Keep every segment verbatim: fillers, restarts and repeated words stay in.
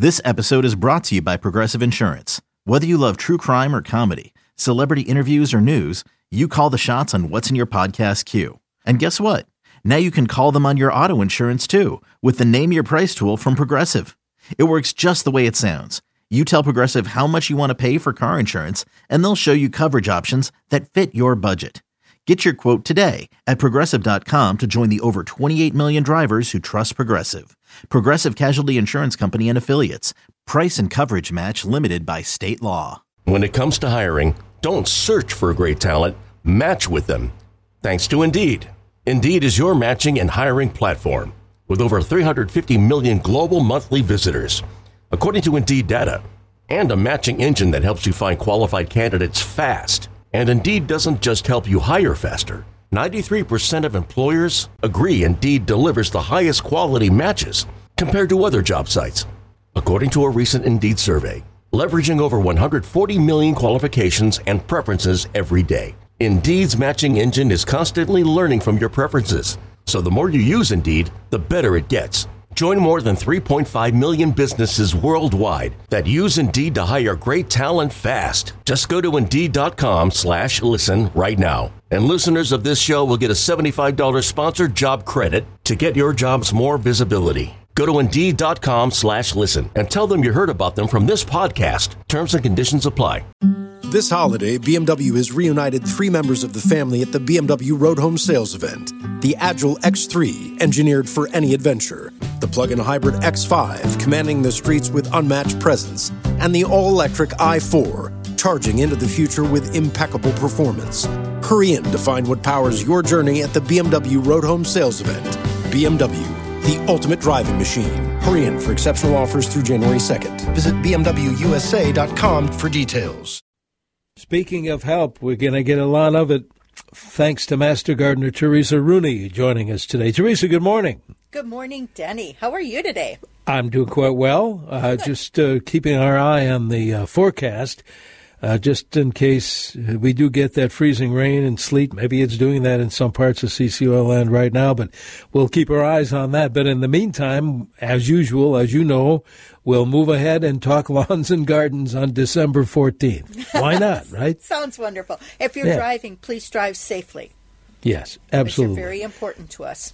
This episode is brought to you by Progressive Insurance. Whether you love true crime or comedy, celebrity interviews or news, you call the shots on what's in your podcast queue. And guess what? Now you can call them on your auto insurance too with the Name Your Price tool from Progressive. It works just the way it sounds. You tell Progressive how much you want to pay for car insurance, and they'll show you coverage options that fit your budget. Get your quote today at Progressive dot com to join the over twenty-eight million drivers who trust Progressive. Progressive Casualty Insurance Company and Affiliates. Price and coverage match limited by state law. When it comes to hiring, don't search for great talent, match with them. Thanks to Indeed. Indeed is your matching and hiring platform with over three hundred fifty million global monthly visitors, according to Indeed data, and a matching engine that helps you find qualified candidates fast. And Indeed doesn't just help you hire faster. ninety-three percent of employers agree Indeed delivers the highest quality matches compared to other job sites, according to a recent Indeed survey, leveraging over one hundred forty million qualifications and preferences every day. Indeed's matching engine is constantly learning from your preferences, so the more you use Indeed, the better it gets. Join more than three point five million businesses worldwide that use Indeed to hire great talent fast. Just go to Indeed.com slash listen right now. And listeners of this show will get a seventy-five dollars sponsored job credit to get your jobs more visibility. Go to Indeed.com slash listen and tell them you heard about them from this podcast. Terms and conditions apply. This holiday, B M W has reunited three members of the family at the B M W Road Home Sales Event. The Agile X three, engineered for any adventure. The plug-in hybrid X five, commanding the streets with unmatched presence. And the all-electric i four, charging into the future with impeccable performance. Hurry in to find what powers your journey at the B M W Road Home Sales Event. B M W, the ultimate driving machine. Hurry in for exceptional offers through January second. Visit B M W U S A dot com for details. Speaking of help, we're going to get a lot of it thanks to Master Gardener Teresa Rooney joining us today. Teresa, good morning. Good morning, Denny. How are you today? I'm doing quite well. Uh, just uh, keeping our eye on the uh, forecast, uh, just in case we do get that freezing rain and sleet. Maybe it's doing that in some parts of C C O land right now, but we'll keep our eyes on that. But in the meantime, as usual, as you know, we'll move ahead and talk lawns and gardens on December fourteenth. Why not, right? Sounds wonderful. If you're yeah. driving, please drive safely. Yes, absolutely. They're very important to us.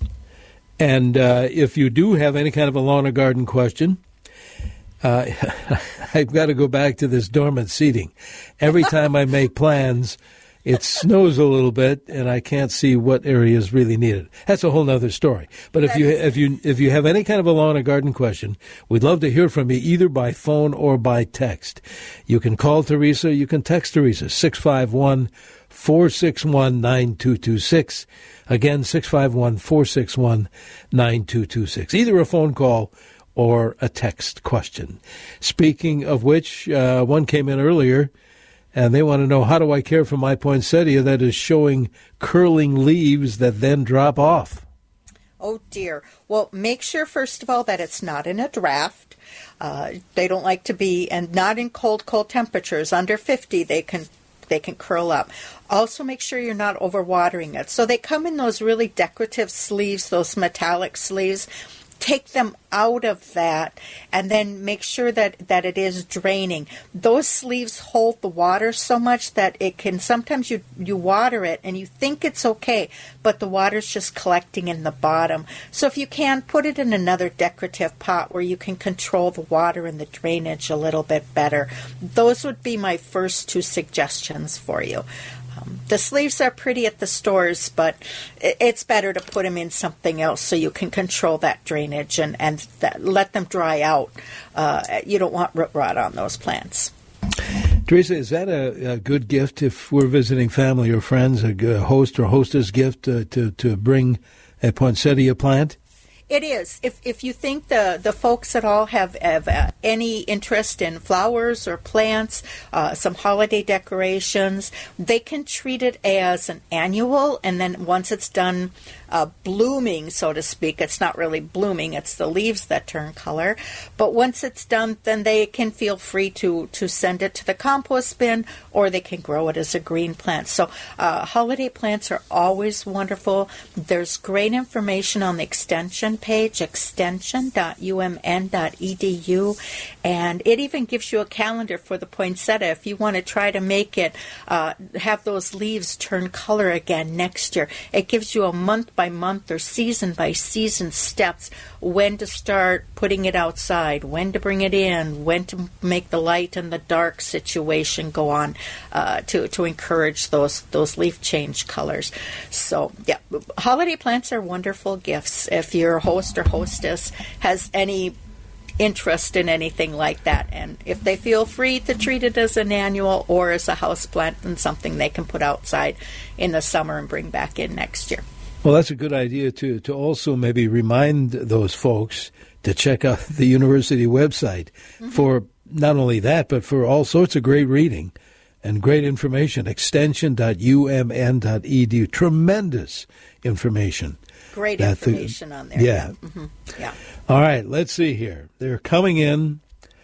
And uh, if you do have any kind of a lawn or garden question, uh, I've got to go back to this dormant seating. Every time I make plans, it snows a little bit, and I can't see what areas really need it. That's a whole other story. But if you if you if you have any kind of a lawn or garden question, we'd love to hear from you either by phone or by text. You can call Teresa. You can text Teresa six five one, four six one, nine two two six. Again, six five one, four six one, nine two two six. Either a phone call or a text question. Speaking of which, uh, one came in earlier. And they want to know, how do I care for my poinsettia that is showing curling leaves that then drop off? Oh, dear. Well, make sure, first of all, that it's not in a draft. Uh, they don't like to be, and not in cold, cold temperatures. Under fifty, they can they can curl up. Also, make sure you're not overwatering it. So they come in those really decorative sleeves, those metallic sleeves. Take them out of that and then make sure that, that it is draining. Those sleeves hold the water so much that it can, sometimes you, you water it and you think it's okay, but the water's just collecting in the bottom. So if you can, put it in another decorative pot where you can control the water and the drainage a little bit better. Those would be my first two suggestions for you. Um, the sleeves are pretty at the stores, but it's better to put them in something else so you can control that drainage and, and that, let them dry out. Uh, you don't want root rot on those plants. Teresa, is that a, a good gift if we're visiting family or friends, a host or hostess gift uh, to, to bring a poinsettia plant? It is. If if you think the, the folks at all have, have uh, any interest in flowers or plants, uh, some holiday decorations, they can treat it as an annual, and then once it's done uh, blooming, so to speak, it's not really blooming, it's the leaves that turn color, but once it's done, then they can feel free to, to send it to the compost bin, or they can grow it as a green plant. So uh, holiday plants are always wonderful. There's great information on the extension extension page, extension dot u m n dot e d u, and it even gives you a calendar for the poinsettia if you want to try to make it uh, have those leaves turn color again next year. It gives you a month by month or season by season steps when to start putting it outside, when to bring it in, when to make the light and the dark situation go on uh, to to encourage those those leaf change colors. So yeah, holiday plants are wonderful gifts. If your host or hostess has any interest in anything like that, and if they feel free to treat it as an annual or as a house plant and something they can put outside in the summer and bring back in next year. Well, that's a good idea to to also maybe remind those folks to check out the university website mm-hmm. for not only that, but for all sorts of great reading and great information. extension dot u m n dot e d u. Tremendous information. Great information the, on there. Yeah. Yeah. Mm-hmm. yeah. All right, let's see here. They're coming in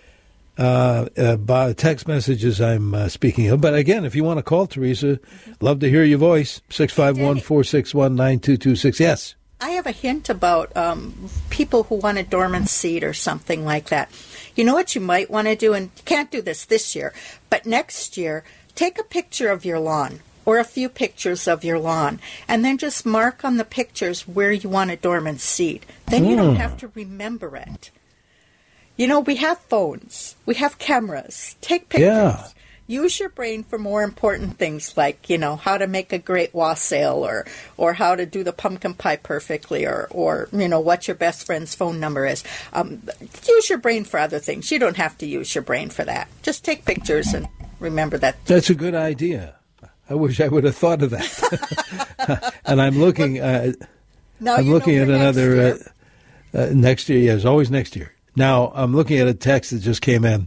uh, uh, by text messages I'm uh, speaking of. But again, if you want to call Teresa, mm-hmm. love to hear your voice. six five one, four six one, nine two two six. Yes. I have a hint about um, people who want a dormant seed or something like that. You know what you might want to do, and you can't do this this year, but next year, take a picture of your lawn or a few pictures of your lawn, and then just mark on the pictures where you want a dormant seed. Then you mm. don't have to remember it. You know, we have phones. We have cameras. Take pictures. Yeah. Use your brain for more important things like, you know, how to make a great wassail or or how to do the pumpkin pie perfectly or, or you know, what your best friend's phone number is. Um, use your brain for other things. You don't have to use your brain for that. Just take pictures and remember that. That's a good idea. I wish I would have thought of that. And I'm looking, uh, I'm looking at another next year. Uh, uh, next year. Yes, always next year. Now, I'm looking at a text that just came in.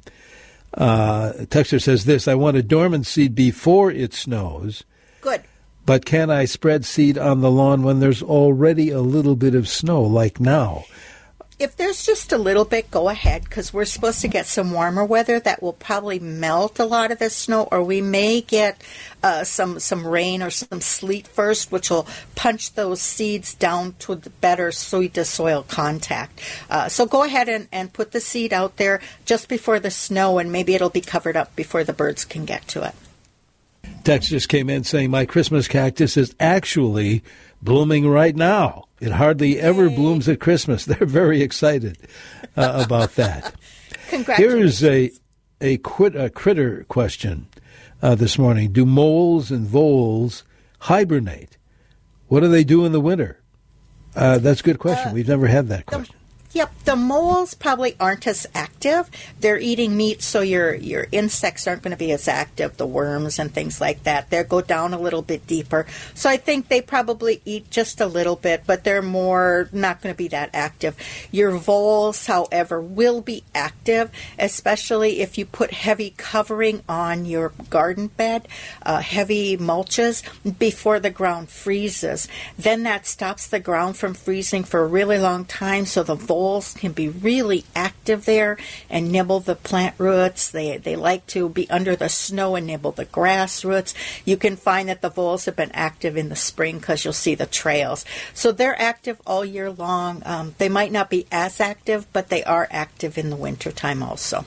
Uh, a texter says this: I want a dormant seed before it snows. Good. But can I spread seed on the lawn when there's already a little bit of snow, like now? If there's just a little bit, go ahead, because we're supposed to get some warmer weather that will probably melt a lot of the snow, or we may get uh, some some rain or some sleet first, which will punch those seeds down to the better seed-to-soil contact. Uh, so go ahead and, and put the seed out there just before the snow, and maybe it'll be covered up before the birds can get to it. Text just came in saying, my Christmas cactus is actually blooming right now. It hardly ever Yay. blooms at Christmas. They're very excited uh, about that. Congratulations. Here's a a, quit, a critter question uh, this morning. Do moles and voles hibernate? What do they do in the winter? Uh, that's a good question. Uh, We've never had that question. The, yep, the moles probably aren't as active. They're eating meat, so your your insects aren't going to be as active, the worms and things like that. They'll go down a little bit deeper. So I think they probably eat just a little bit, but they're more not going to be that active. Your voles, however, will be active, especially if you put heavy covering on your garden bed, uh, heavy mulches before the ground freezes. Then that stops the ground from freezing for a really long time, so the voles can be really active there and nibble the plant roots. They they like to be under the snow and nibble the grass roots. You can find that the voles have been active in the spring because you'll see the trails. So they're active all year long. Um, they might not be as active, but they are active in the wintertime also.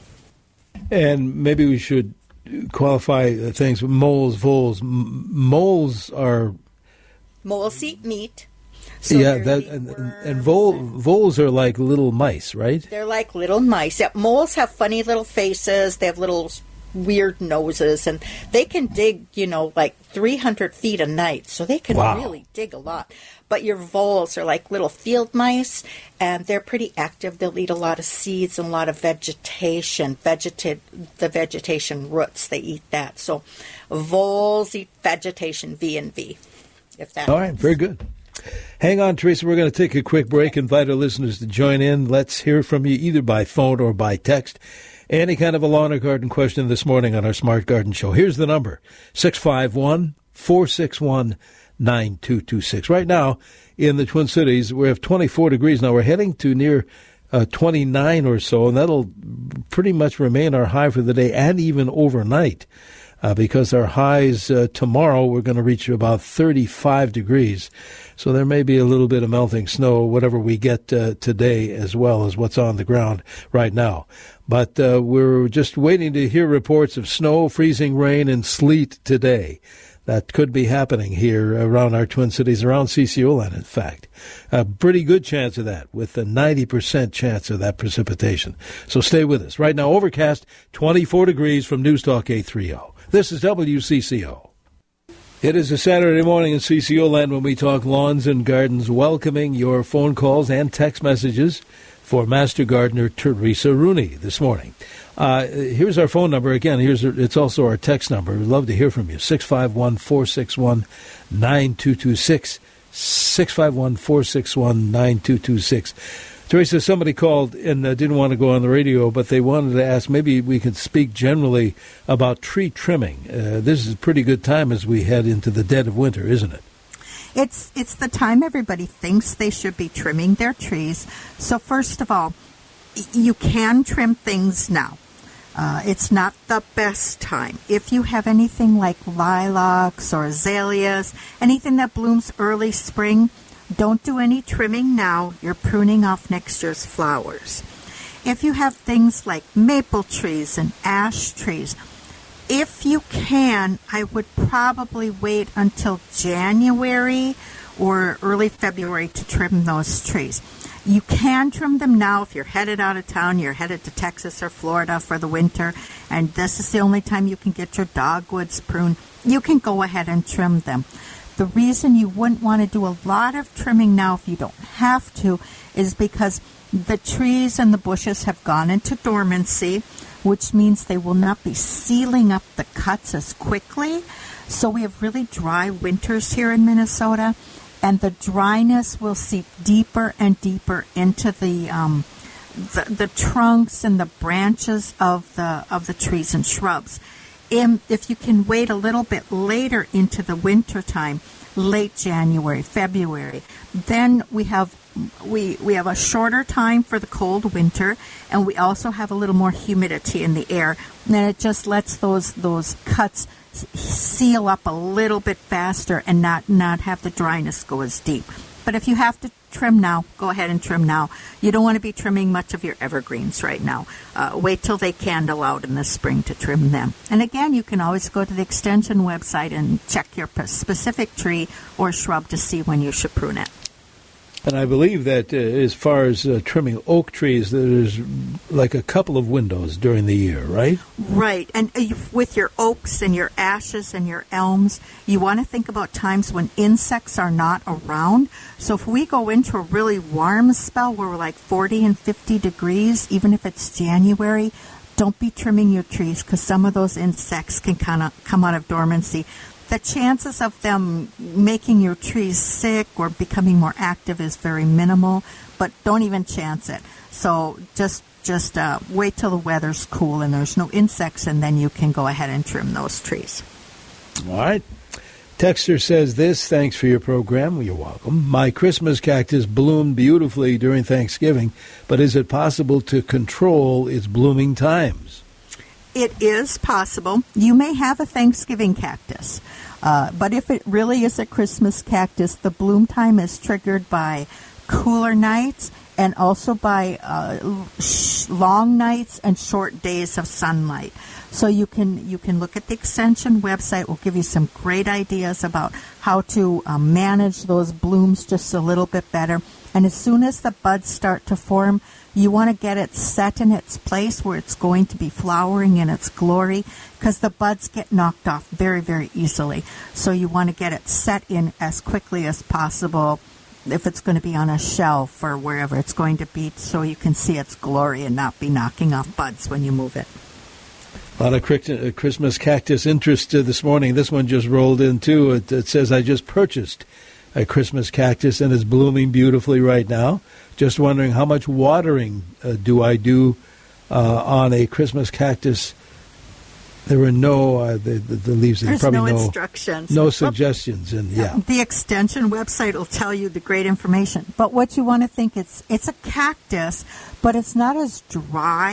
And maybe we should qualify things. Moles, voles. M- moles are... Moles eat meat. So yeah, that and, and vole, voles are like little mice, right? They're like little mice. Yeah, moles have funny little faces. They have little weird noses, and they can dig, you know, like three hundred feet a night. So they can wow. really dig a lot. But your voles are like little field mice, and they're pretty active. They'll eat a lot of seeds and a lot of vegetation, vegeta- the vegetation roots. They eat that. So voles eat vegetation, V and V. If that All right, helps. Very good. Hang on, Teresa. We're going to take a quick break. Invite our listeners to join in. Let's hear from you either by phone or by text. Any kind of a lawn or garden question this morning on our Smart Garden Show. Here's the number, six five one, four six one, nine two two six. Right now, in the Twin Cities, we have twenty-four degrees. Now, we're heading to near uh, twenty-nine or so, and that'll pretty much remain our high for the day and even overnight. uh, because our highs uh, tomorrow, we're going to reach about thirty-five degrees. So there may be a little bit of melting snow, whatever we get uh, today, as well as what's on the ground right now. But uh, we're just waiting to hear reports of snow, freezing rain, and sleet today. That could be happening here around our Twin Cities, around C C O land, in fact. A pretty good chance of that, with a ninety percent chance of that precipitation. So stay with us. Right now, overcast, twenty-four degrees from News Talk eight thirty. This is W C C O. It is a Saturday morning in C C O land when we talk lawns and gardens, welcoming your phone calls and text messages for Master Gardener Teresa Rooney this morning. Uh, here's our phone number. Again, here's it's also our text number. We'd love to hear from you. six five one, four six one, nine two two six. six five one, four six one, nine two two six. Teresa, somebody called and uh, didn't want to go on the radio, but they wanted to ask maybe we could speak generally about tree trimming. Uh, this is a pretty good time as we head into the dead of winter, isn't it? It's it's the time everybody thinks they should be trimming their trees. So first of all, you can trim things now. Uh, it's not the best time. If you have anything like lilacs or azaleas, anything that blooms early spring, don't do any trimming now. You're pruning off next year's flowers. If you have things like maple trees and ash trees, if you can, I would probably wait until January or early February to trim those trees. You can trim them now if you're headed out of town, you're headed to Texas or Florida for the winter, and this is the only time you can get your dogwoods pruned. You can go ahead and trim them. The reason you wouldn't want to do a lot of trimming now if you don't have to is because the trees and the bushes have gone into dormancy, which means they will not be sealing up the cuts as quickly. So we have really dry winters here in Minnesota, and the dryness will seep deeper and deeper into the um, the, the trunks and the branches of the of the trees and shrubs. And if you can wait a little bit later into the winter time, late January, February, then we have we we have a shorter time for the cold winter, and we also have a little more humidity in the air, and it just lets those those cuts seal up a little bit faster and not not have the dryness go as deep. But if you have to trim now, go ahead and trim now. You don't want to be trimming much of your evergreens right now. Uh, wait till they candle out in the spring to trim them. And again, you can always go to the extension website and check your specific tree or shrub to see when you should prune it. And I believe that uh, as far as uh, trimming oak trees, there's like a couple of windows during the year, right? Right. And uh, with your oaks and your ashes and your elms, you want to think about times when insects are not around. So if we go into a really warm spell where we're like forty and fifty degrees, even if it's January, don't be trimming your trees because some of those insects can kind of come out of dormancy. The chances of them making your trees sick or becoming more active is very minimal, but don't even chance it. So just just uh, wait till the weather's cool and there's no insects, and then you can go ahead and trim those trees. All right. Texter says this, thanks for your program. Well, you're welcome. My Christmas cactus bloomed beautifully during Thanksgiving, but is it possible to control its blooming times? It is possible. You may have a Thanksgiving cactus, uh, but if it really is a Christmas cactus, the bloom time is triggered by cooler nights and also by uh, sh- long nights and short days of sunlight. So you can you can look at the extension website. We'll give you some great ideas about how to uh, manage those blooms just a little bit better. And as soon as the buds start to form, you want to get it set in its place where it's going to be flowering in its glory, because the buds get knocked off very, very easily. So you want to get it set in as quickly as possible if it's going to be on a shelf or wherever it's going to be, so you can see its glory and not be knocking off buds when you move it. A lot of Christmas cactus interest this morning. This one just rolled in, too. It, it says, I just purchased a Christmas cactus and it's blooming beautifully right now. Just wondering how much watering uh, do I do uh, on a Christmas cactus? There were no, uh, the, the, the leaves, there's probably no, no instructions. No suggestions. And yeah. The extension website will tell you the great information. But what you want to think, it's it's a cactus, but it's not as dry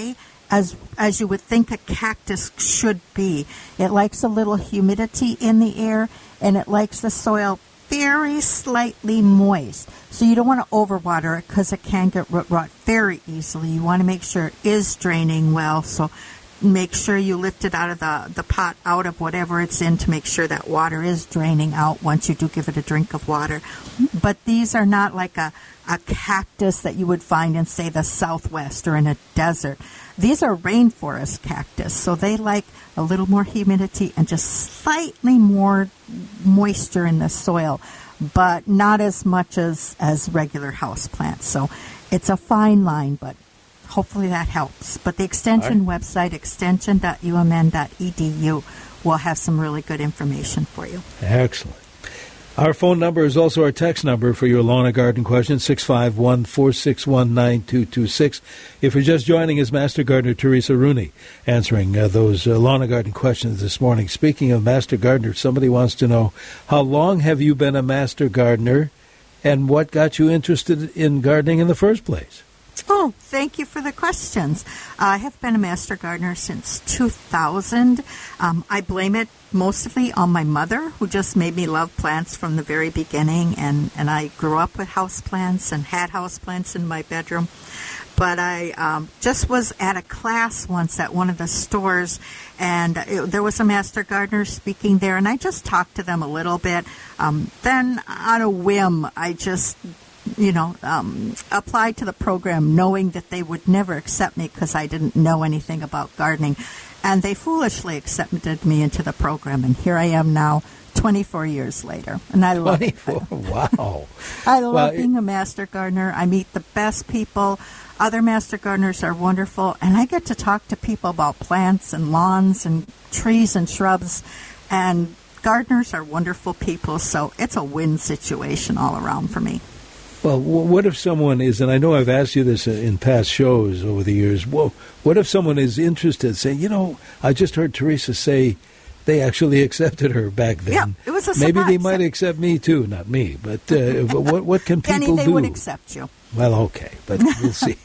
as as you would think a cactus should be. It likes a little humidity in the air, and it likes the soil very slightly moist. So you don't want to overwater it because it can get root rot very easily. You want to make sure it is draining well. So make sure you lift it out of the, the pot, out of whatever it's in, to make sure that water is draining out once you do give it a drink of water. But these are not like a, a cactus that you would find in, say, the Southwest or in a desert. These are rainforest cactus, so they like a little more humidity and just slightly more moisture in the soil, but not as much as, as regular house plants. So it's a fine line, but hopefully that helps. But the extension right. website, extension dot u m n dot e d u, will have some really good information for you. Excellent. Our phone number is also our text number for your lawn or garden questions, six five one, four six one, nine two two six. If you're just joining us, Master Gardener Teresa Rooney answering uh, those uh, lawn and garden questions this morning. Speaking of Master Gardener, somebody wants to know, how long have you been a Master Gardener, and what got you interested in gardening in the first place? Oh, thank you for the questions. Uh, I have been a Master Gardener since two thousand. Um, I blame it mostly on my mother, who just made me love plants from the very beginning, and, and I grew up with houseplants and had houseplants in my bedroom. But I um, just was at a class once at one of the stores, and it, there was a Master Gardener speaking there, and I just talked to them a little bit. Um, then, on a whim, I just... you know, um, applied to the program knowing that they would never accept me because I didn't know anything about gardening. And they foolishly accepted me into the program. And here I am now, twenty-four years later. And I love it. Wow. I love well, being a Master Gardener. I meet the best people. Other Master Gardeners are wonderful. And I get to talk to people about plants and lawns and trees and shrubs. And gardeners are wonderful people. So it's a win situation all around for me. Well, what if someone is, and I know I've asked you this in past shows over the years, whoa, what if someone is interested, saying, you know, I just heard Teresa say they actually accepted her back then. Yeah, it was a surprise. Maybe they might accept me too, not me, but uh, what what can people Penny, they do? would accept you. Well, okay, but we'll see.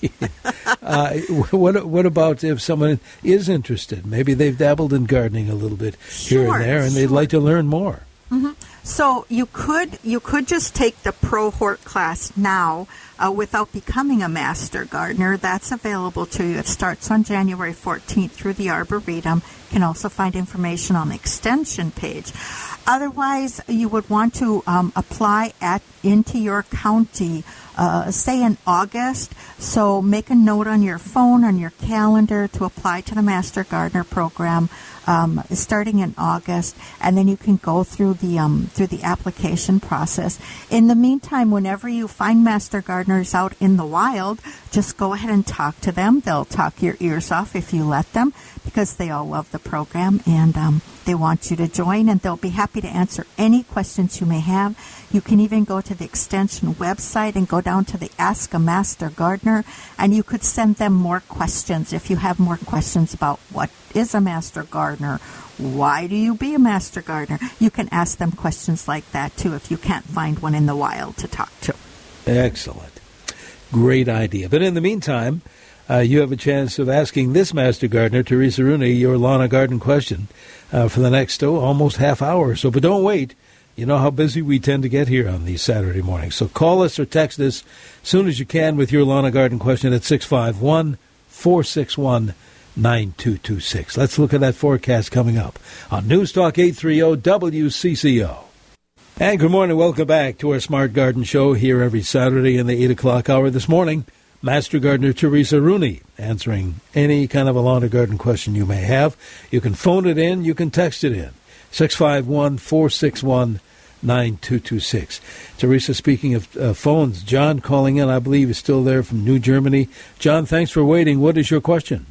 uh, what what about if someone is interested? Maybe they've dabbled in gardening a little bit sure, here and there, and sure. they'd like to learn more. Mm-hmm. So you could you could just take the Pro Hort class now uh, without becoming a Master Gardener. That's available to you. It starts on January fourteenth through the Arboretum. You can also find information on the extension page. Otherwise, you would want to um, apply at into your county, uh, say in August. So make a note on your phone, on your calendar, to apply to the Master Gardener program. Um, starting in August, and then you can go through the um, through the application process. In the meantime, whenever you find Master Gardeners out in the wild, just go ahead and talk to them. They'll talk your ears off if you let them, because they all love the program, and um, they want you to join, and they'll be happy to answer any questions you may have. You can even go to the Extension website and go down to the Ask a Master Gardener, and you could send them more questions if you have more questions about what is a Master Gardener, why do you be a Master Gardener. You can ask them questions like that, too, if you can't find one in the wild to talk to. Excellent. Great idea. But in the meantime, uh, you have a chance of asking this Master Gardener, Teresa Rooney, your lawn and garden question uh, for the next oh, almost half hour. So, but don't wait. You know how busy we tend to get here on these Saturday mornings. So call us or text us as soon as you can with your lawn and garden question at six five one, four six one, nine two two six. Let's look at that forecast coming up on News Talk eight thirty W C C O. And good morning. Welcome back to our Smart Garden Show here every Saturday in the eight o'clock hour. This morning, Master Gardener Teresa Rooney answering any kind of a lawn or garden question you may have. You can phone it in. You can text it in. six five one, four six one, nine two two six. Teresa, speaking of uh, phones, John calling in, I believe, is still there from New Germany. John, thanks for waiting. What is your question?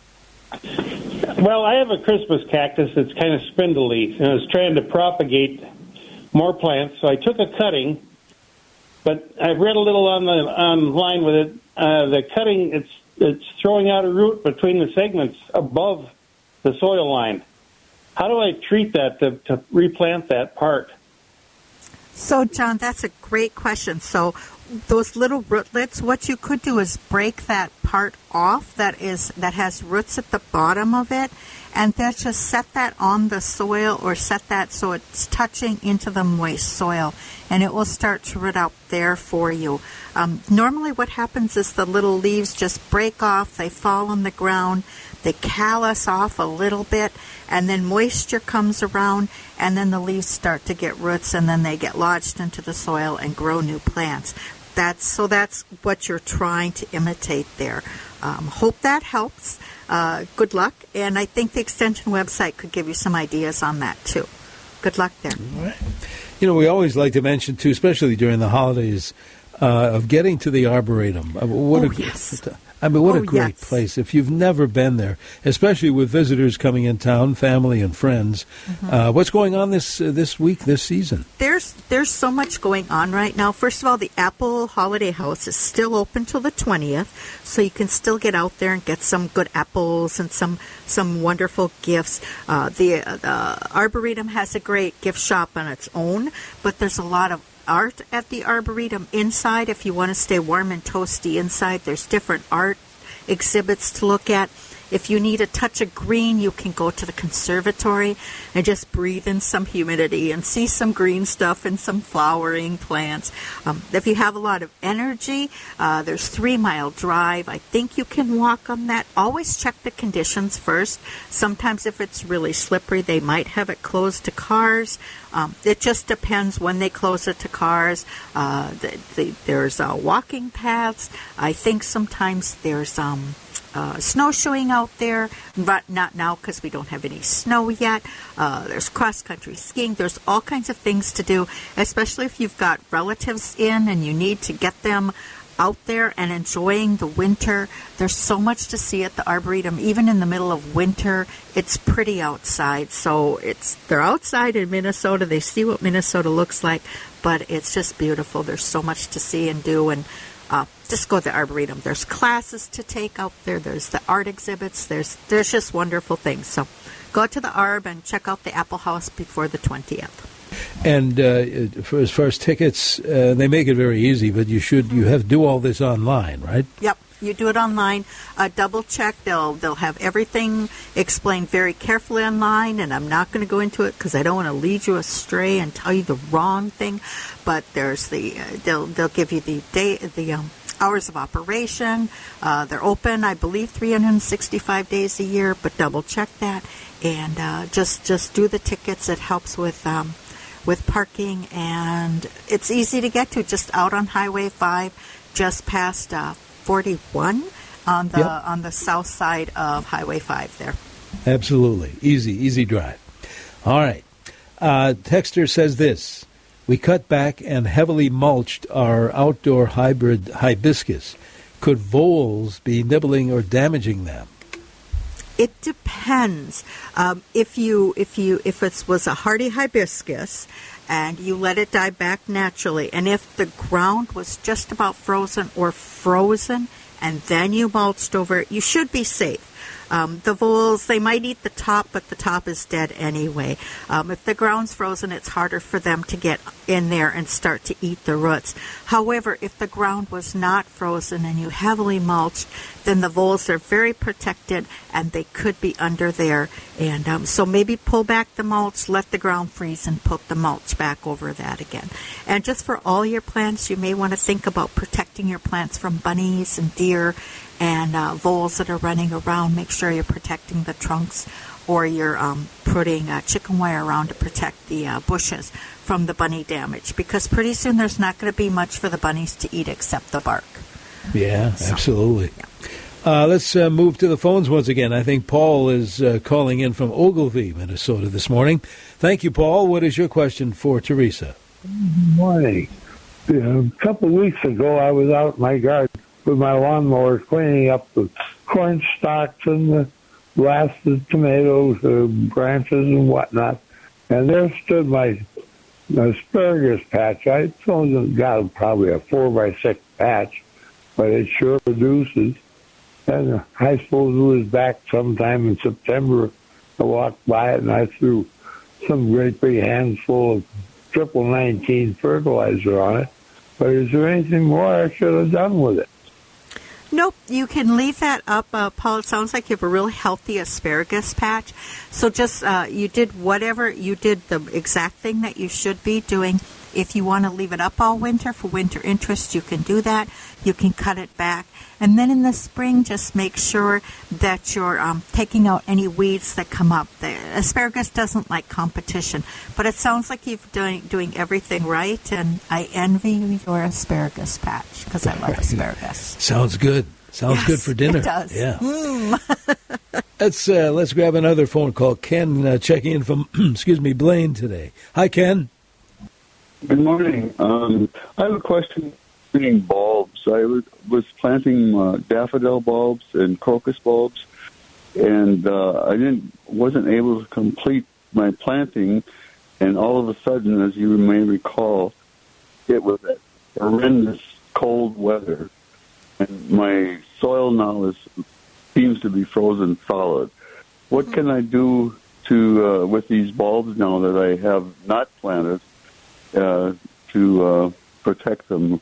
Well, I have a Christmas cactus that's kind of spindly, and I was trying to propagate more plants, so I took a cutting, but I read a little on the online with it. Uh, the cutting, it's it's throwing out a root between the segments above the soil line. How do I treat that to, to replant that part? So, John, that's a great question. So those little rootlets, what you could do is break that part off that is that has roots at the bottom of it, and then just set that on the soil or set that so it's touching into the moist soil, and it will start to root out there for you. Um, normally what happens is the little leaves just break off, they fall on the ground, they callus off a little bit, and then moisture comes around, and then the leaves start to get roots, and then they get lodged into the soil and grow new plants. That's so that's what you're trying to imitate there. Um, hope that helps. Uh, good luck, and I think the Extension website could give you some ideas on that too. Good luck there. All right. You know, we always like to mention too, especially during the holidays, uh, of getting to the Arboretum. Uh, what oh, a, yes. I mean, what oh, a great yes. place. If you've never been there, especially with visitors coming in town, family and friends, mm-hmm. uh, what's going on this uh, this week, this season? There's there's so much going on right now. First of all, the Apple Holiday House is still open till the twentieth, so you can still get out there and get some good apples and some some wonderful gifts. Uh, the, uh, the Arboretum has a great gift shop on its own, but there's a lot of art at the Arboretum inside. If you want to stay warm and toasty inside, there's different art exhibits to look at. If you need a touch of green, you can go to the conservatory and just breathe in some humidity and see some green stuff and some flowering plants. Um, if you have a lot of energy, uh, there's Three Mile Drive. I think you can walk on that. Always check the conditions first. Sometimes if it's really slippery, they might have it closed to cars. Um, it just depends when they close it to cars. Uh, the, the, there's uh, walking paths. I think sometimes there's um, uh, snowshoeing out there, but not now because we don't have any snow yet. Uh, there's cross-country skiing. There's all kinds of things to do, especially if you've got relatives in and you need to get them out there and enjoying the winter. There's so much to see at the Arboretum. Even in the middle of winter, it's pretty outside. So it's they're outside in Minnesota. They see what Minnesota looks like, but it's just beautiful. There's so much to see and do, and uh, just go to the Arboretum. There's classes to take out there. There's the art exhibits. There's there's just wonderful things. So go to the Arb and check out the Apple House before the twentieth. And uh, for, as far as tickets, uh, they make it very easy, but you should you have to do all this online, right? Yep, you do it online. Uh, double check. They'll they'll have everything explained very carefully online, and I'm not going to go into it because I don't want to lead you astray and tell you the wrong thing. But there's the uh, they'll they'll give you the day the um, hours of operation. Uh, they're open, I believe, three hundred sixty-five days a year, but double check that and uh, just just do the tickets. It helps with. Um, with parking, and it's easy to get to, just out on Highway five, just past uh, forty-one on the yep. on the south side of Highway five there. Absolutely. Easy, easy drive. All right. Uh, Texter says this: we cut back and heavily mulched our outdoor hybrid hibiscus. Could voles be nibbling or damaging them? It depends. Um, if you if you if it was a hardy hibiscus and you let it die back naturally, and if the ground was just about frozen or frozen, and then you mulched over it, you should be safe. Um, the voles, they might eat the top, but the top is dead anyway. Um, if the ground's frozen, it's harder for them to get in there and start to eat the roots. However, if the ground was not frozen and you heavily mulched, then the voles are very protected and they could be under there. And um, so maybe pull back the mulch, let the ground freeze, and put the mulch back over that again. And just for all your plants, you may want to think about protecting your plants from bunnies and deer and uh, voles that are running around. Make sure you're protecting the trunks, or you're um, putting uh, chicken wire around to protect the uh, bushes from the bunny damage, because pretty soon there's not going to be much for the bunnies to eat except the bark. Yeah, so, absolutely. Yeah. Uh, let's uh, move to the phones once again. I think Paul is uh, calling in from Ogilvie, Minnesota this morning. Thank you, Paul. What is your question for Teresa? Good morning. A couple of weeks ago, I was out in my garden with my lawnmower cleaning up the corn stalks and the blasted tomatoes, the branches and whatnot. And there stood my asparagus patch. I only got probably a four by six patch, but it sure produces. And I suppose it was back sometime in September. I walked by it and I threw some great big handful of triple nineteen fertilizer on it. But is there anything more I should have done with it? Nope, you can leave that up, uh, Paul. It sounds like you have a really healthy asparagus patch. So just, uh, you did whatever, you did the exact thing that you should be doing. If you want to leave it up all winter for winter interest, you can do that. You can cut it back. And then in the spring, just make sure that you're um, taking out any weeds that come up. The asparagus doesn't like competition. But it sounds like you're doing, doing everything right, and I envy your asparagus patch because I love asparagus. Sounds good. Sounds yes, good for dinner. It does. Yeah. Mm. let's uh, let's grab another phone call. Ken uh, checking in from excuse me Blaine today. Hi, Ken. Good morning. Um, I have a question regarding bulbs. I was, was planting uh, daffodil bulbs and crocus bulbs, and uh, I didn't wasn't able to complete my planting. And all of a sudden, as you may recall, it was horrendous cold weather, and my soil now is seems to be frozen solid. What can I do to uh, with these bulbs now that I have not planted? Uh, to uh, protect them.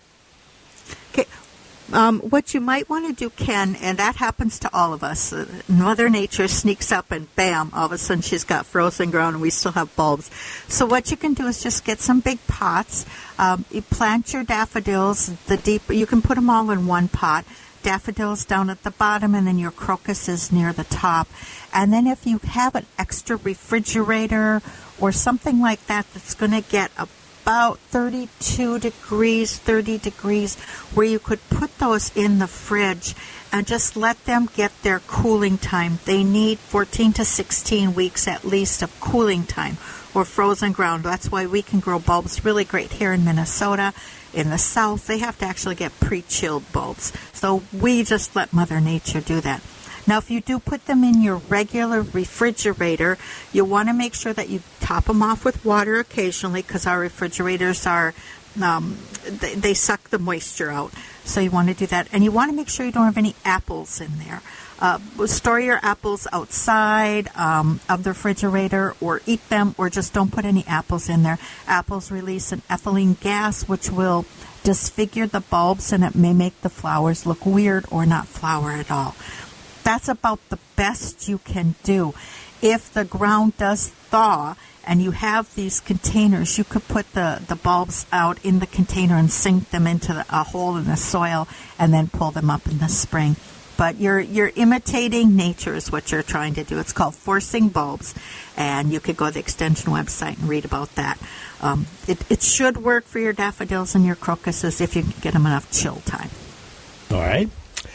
Okay. Um, what you might want to do, Ken, and that happens to all of us. Uh, Mother Nature sneaks up and bam, all of a sudden she's got frozen ground and we still have bulbs. So what you can do is just get some big pots. Um, you plant your daffodils, the deep, you can put them all in one pot. Daffodils down at the bottom and then your crocuses near the top. And then if you have an extra refrigerator or something like that that's going to get a about thirty-two degrees, thirty degrees, where you could put those in the fridge and just let them get their cooling time. They need fourteen to sixteen weeks at least of cooling time or frozen ground. That's why we can grow bulbs really great here in Minnesota. In the South, they have to actually get pre-chilled bulbs. So we just let Mother Nature do that. Now, if you do put them in your regular refrigerator, you want to make sure that you top them off with water occasionally because our refrigerators are, um, they, they suck the moisture out. So you want to do that. And you want to make sure you don't have any apples in there. Uh, store your apples outside um, of the refrigerator or eat them, or just don't put any apples in there. Apples release an ethylene gas which will disfigure the bulbs, and it may make the flowers look weird or not flower at all. That's about the best you can do. If the ground does thaw and you have these containers, you could put the, the bulbs out in the container and sink them into the, a hole in the soil and then pull them up in the spring. But you're you're imitating nature is what you're trying to do. It's called forcing bulbs, and you could go to the Extension website and read about that. Um, it, it should work for your daffodils and your crocuses if you can get them enough chill time. All right.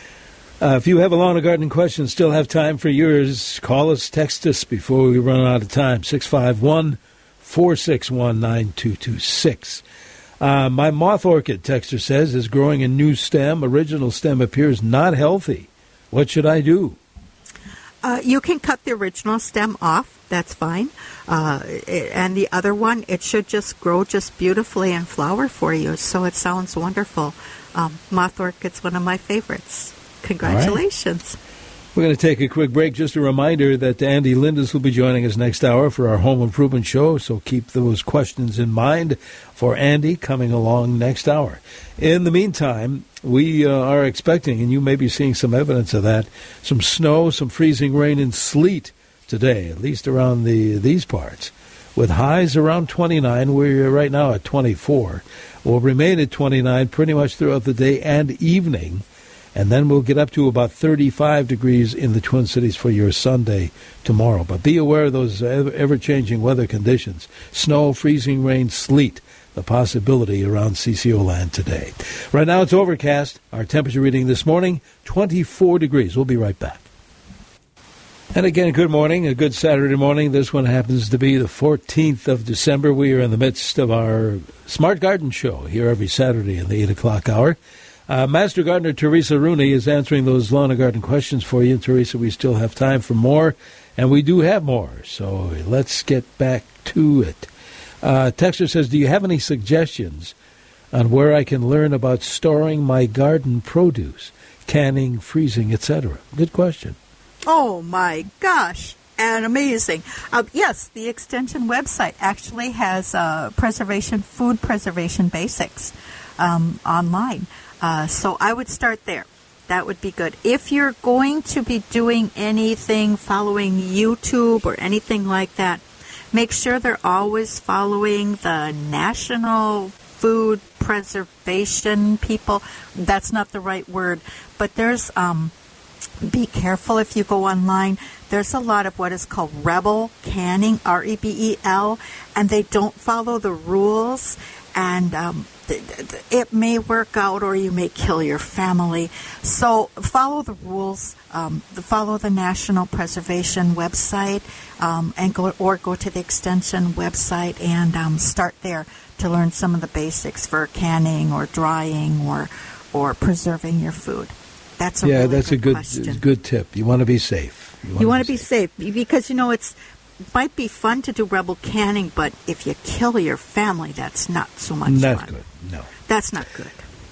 Uh, if you have a lawn and garden question, still have time for yours, call us, text us before we run out of time, six five one, four six one, nine two two six. Uh, my moth orchid, texter says, is growing a new stem. Original stem appears not healthy. What should I do? Uh, you can cut the original stem off. That's fine. Uh, and the other one, it should just grow just beautifully and flower for you. So it sounds wonderful. Um, moth orchid's one of my favorites. Congratulations. Right. We're going to take a quick break. Just a reminder that Andy Lindis will be joining us next hour for our home improvement show, so keep those questions in mind for Andy coming along next hour. In the meantime, we uh, are expecting, and you may be seeing some evidence of that, some snow, some freezing rain and sleet today, at least around the these parts, with highs around twenty-nine. We're right now at twenty-four. We'll remain at twenty-nine pretty much throughout the day and evening. And then we'll get up to about thirty-five degrees in the Twin Cities for your Sunday tomorrow. But be aware of those ever-changing weather conditions. Snow, freezing rain, sleet, the possibility around C C O land today. Right now it's overcast. Our temperature reading this morning, twenty-four degrees. We'll be right back. And again, good morning, a good Saturday morning. This one happens to be the fourteenth of December. We are in the midst of our Smart Garden Show here every Saturday in the eight o'clock hour. Uh, Master Gardener Teresa Rooney is answering those lawn and garden questions for you. And Teresa, we still have time for more, and we do have more. So let's get back to it. Uh, Texter says, do you have any suggestions on where I can learn about storing my garden produce, canning, freezing, et cetera? Good question. Oh, my gosh. and amazing. Uh, yes, the Extension website actually has uh, preservation, food preservation basics um, online. Uh, so I would start there. That would be good. If you're going to be doing anything following YouTube or anything like that, make sure they're always following the National Food Preservation people. That's not the right word, but there's, um, be careful if you go online. There's a lot of what is called rebel canning, R E B E L, and they don't follow the rules, and um, it may work out or you may kill your family. So follow the rules, um, follow the National Preservation website, um, and go or go to the Extension website and um, start there to learn some of the basics for canning or drying or or preserving your food. That's a yeah, really that's good a good question. good tip. You want to be safe. You want to be safe because, you know, it's might be fun to do rebel canning, but if you kill your family, that's not so much not fun. good. No, that's not good.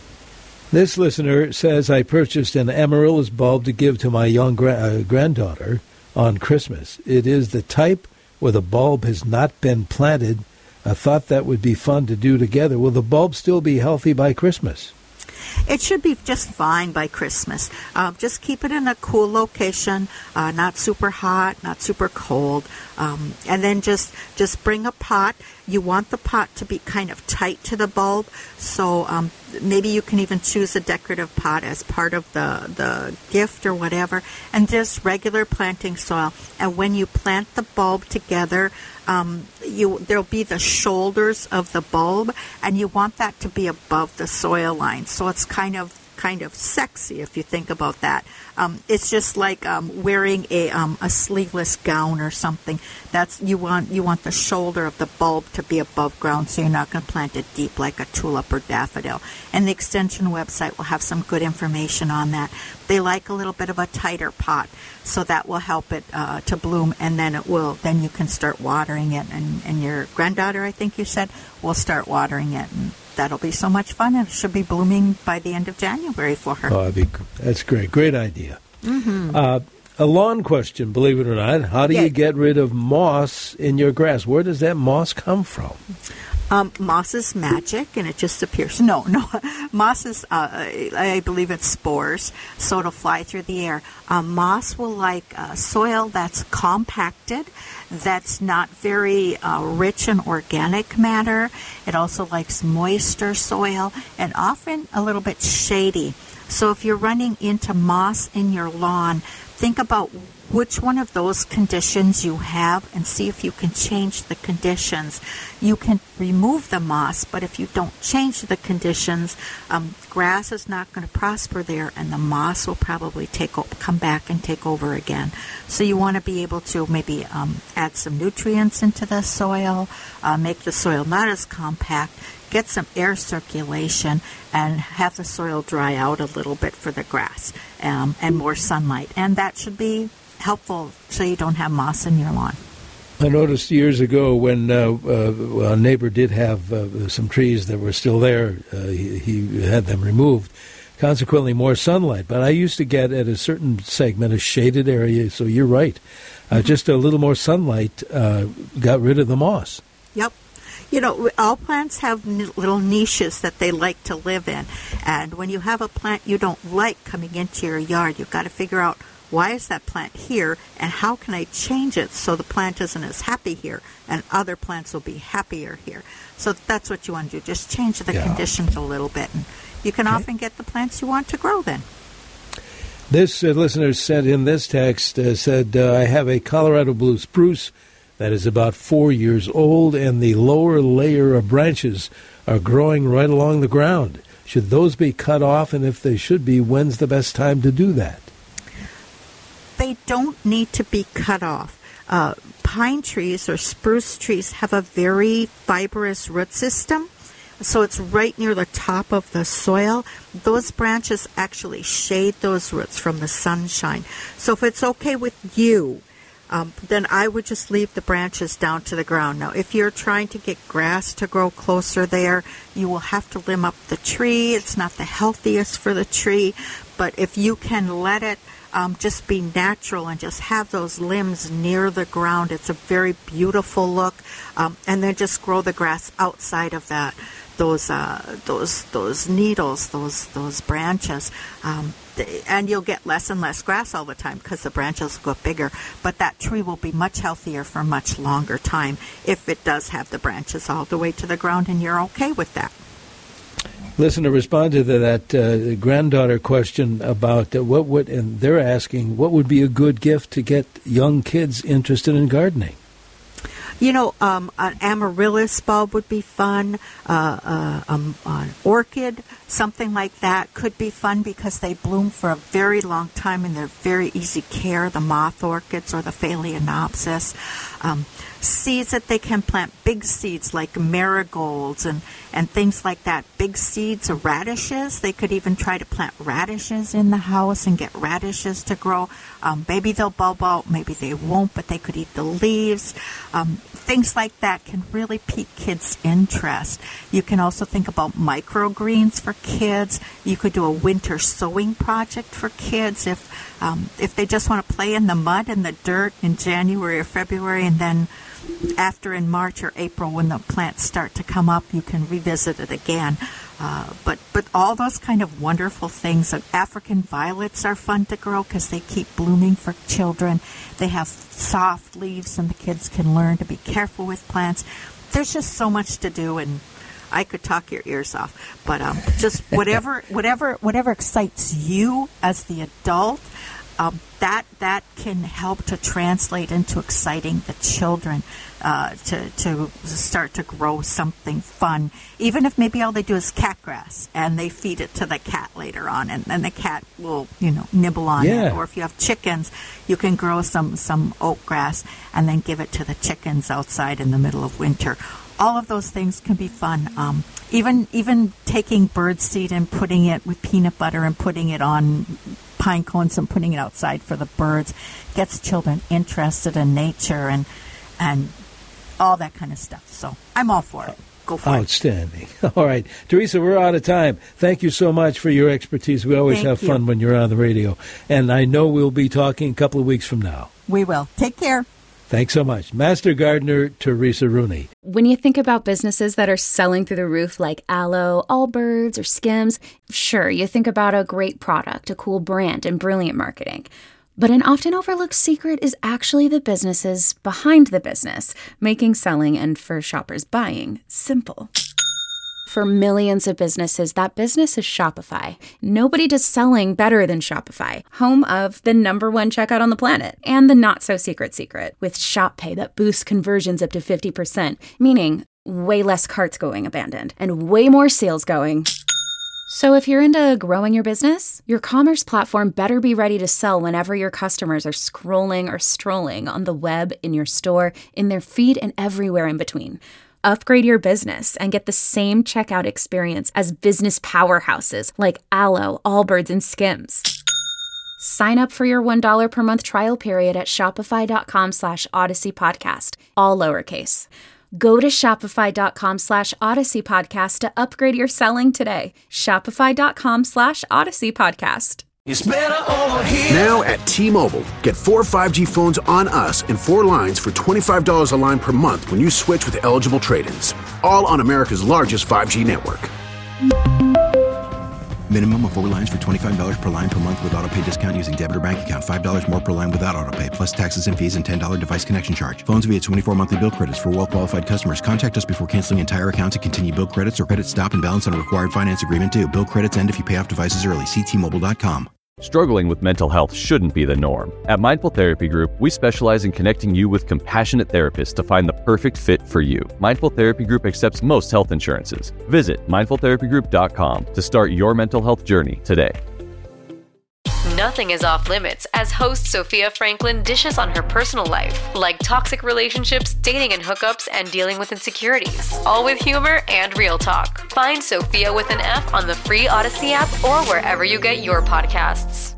This listener says, I purchased an amaryllis bulb to give to my young gra- uh, granddaughter on Christmas. It is the type where the bulb has not been planted. I thought that would be fun to do together. Will the bulb still be healthy by Christmas? It should be just fine by Christmas. Uh, just keep it in a cool location, uh, not super hot, not super cold, um, and then just just bring a pot. You want the pot to be kind of tight to the bulb, so um, maybe you can even choose a decorative pot as part of the, the gift or whatever, and just regular planting soil. And when you plant the bulb together, um, you there'll be the shoulders of the bulb, and you want that to be above the soil line, so it's kind of kind of sexy if you think about that. Um, it's just like um, wearing a um, a sleeveless gown or something. That's you want you want the shoulder of the bulb to be above ground, so you're not going to plant it deep like a tulip or daffodil. And the Extension website will have some good information on that. They like a little bit of a tighter pot, so that will help it uh, to bloom, and then it will. Then you can start watering it, and, and your granddaughter, I think you said, will start watering it. And that'll be so much fun, and it should be blooming by the end of January for her. Oh, that'd be, that's great. Great idea. Mm-hmm. Uh, a lawn question, believe it or not. How do yeah. you get rid of moss in your grass? Where does that moss come from? Um, moss is magic, and it just appears. No, no. Moss is, uh, I believe it's spores, so it'll fly through the air. Um, moss will like uh, soil that's compacted, that's not very uh, rich in organic matter. It also likes moister soil, and often a little bit shady. So if you're running into moss in your lawn, think about which one of those conditions you have and see if you can change the conditions. You can remove the moss, but if you don't change the conditions, um, grass is not going to prosper there, and the moss will probably take o- come back and take over again. So you want to be able to maybe um, add some nutrients into the soil, uh, make the soil not as compact, get some air circulation, and have the soil dry out a little bit for the grass, um, and more sunlight. And that should be helpful so you don't have moss in your lawn. I noticed years ago when uh, uh, a neighbor did have uh, some trees that were still there, uh, he, he had them removed, consequently more sunlight. But I used to get at a certain segment a shaded area, so you're right. Uh, mm-hmm. Just a little more sunlight uh, got rid of the moss. Yep. You know, all plants have n- little niches that they like to live in. And when you have a plant you don't like coming into your yard, you've got to figure out, why is that plant here, and how can I change it so the plant isn't as happy here and other plants will be happier here? So that's what you want to do. Just change the yeah. conditions a little bit, and you can okay. often get the plants you want to grow then. This uh, listener sent in this text, uh, said, uh, I have a Colorado blue spruce that is about four years old, and the lower layer of branches are growing right along the ground. Should those be cut off, and if they should be, when's the best time to do that? They don't need to be cut off. Uh, pine trees or spruce trees have a very fibrous root system, so it's right near the top of the soil. Those branches actually shade those roots from the sunshine. So if it's okay with you, um, then I would just leave the branches down to the ground. Now, if you're trying to get grass to grow closer there, you will have to limb up the tree. It's not the healthiest for the tree, but if you can let it um, just be natural and just have those limbs near the ground, it's a very beautiful look. Um, and then just grow the grass outside of that. Those uh, those those needles, those those branches, um, and you'll get less and less grass all the time because the branches will get bigger. But that tree will be much healthier for much longer time if it does have the branches all the way to the ground, and you're okay with that. Listen, to respond to that uh, granddaughter question about uh, what would, and they're asking, what would be a good gift to get young kids interested in gardening? You know, um, an amaryllis bulb would be fun. Uh, uh, um, an orchid, something like that, could be fun because they bloom for a very long time and they're very easy care. The moth orchids or the phalaenopsis. Um, seeds that they can plant, big seeds like marigolds and, and things like that. Big seeds of radishes. They could even try to plant radishes in the house and get radishes to grow. Um, maybe they'll bulb out, maybe they won't, but they could eat the leaves. Um, things like that can really pique kids' interest. You can also think about microgreens for kids. You could do a winter sowing project for kids if um, if they just want to play in the mud and the dirt in January or February, and then after in March or April when the plants start to come up, you can revisit it again. Uh, but but all those kind of wonderful things. African violets are fun to grow because they keep blooming for children. They have soft leaves and the kids can learn to be careful with plants. There's just so much to do, and I could talk your ears off. But um, just whatever whatever whatever excites you as the adult, um, that that can help to translate into exciting the children uh, to to start to grow something fun. Even if maybe all they do is cat grass and they feed it to the cat later on, and then the cat will you know nibble on Yeah. it. Or if you have chickens, you can grow some some oat grass and then give it to the chickens outside in the middle of winter. All of those things can be fun. Um, even even taking bird seed and putting it with peanut butter and putting it on pine cones and putting it outside for the birds gets children interested in nature and and all that kind of stuff. So I'm all for it. Go for Outstanding. All right. Teresa, we're out of time. Thank you so much for your expertise. We always Thank have you. fun when you're on the radio. And I know we'll be talking a couple of weeks from now. it. We will. Take care. Thanks so much. Master Gardener Teresa Rooney. When you think about businesses that are selling through the roof like Aloe, Allbirds, or Skims, sure, you think about a great product, a cool brand, and brilliant marketing. But an often overlooked secret is actually the businesses behind the business, making selling and, for shoppers, buying simple. For millions of businesses, that business is Shopify. Nobody does selling better than Shopify, home of the number one checkout on the planet, and the not-so-secret secret, with Shop Pay that boosts conversions up to fifty percent, meaning way less carts going abandoned, and way more sales going. So if you're into growing your business, your commerce platform better be ready to sell whenever your customers are scrolling or strolling on the web, in your store, in their feed, and everywhere in between. Upgrade your business and get the same checkout experience as business powerhouses like Aloe, Allbirds, and Skims. Sign up for your one dollar per month trial period at shopify.com slash Odyssey Podcast, all lowercase. Go to shopify.com slash Odyssey Podcast to upgrade your selling today. Shopify.com slash Odyssey Podcast. It's better over here. Now at T-Mobile, get four five G phones on us and four lines for twenty-five dollars a line per month when you switch with eligible trade-ins. All on America's largest five G network. Minimum of four lines for twenty-five dollars per line per month with autopay discount using debit or bank account. five dollars more per line without autopay, plus taxes and fees and ten dollars device connection charge. Phones via twenty-four monthly bill credits for well-qualified customers. Contact us before canceling entire account to continue bill credits or credit stop and balance on a required finance agreement due. Bill credits end if you pay off devices early. See T Mobile dot com. Struggling with mental health shouldn't be the norm. At Mindful Therapy Group, we specialize in connecting you with compassionate therapists to find the perfect fit for you. Mindful Therapy Group accepts most health insurances. Visit mindful therapy group dot com to start your mental health journey today. Nothing is off limits as host Sophia Franklin dishes on her personal life, like toxic relationships, dating and hookups, and dealing with insecurities. All with humor and real talk. Find Sophia with an F on the free Odyssey app or wherever you get your podcasts.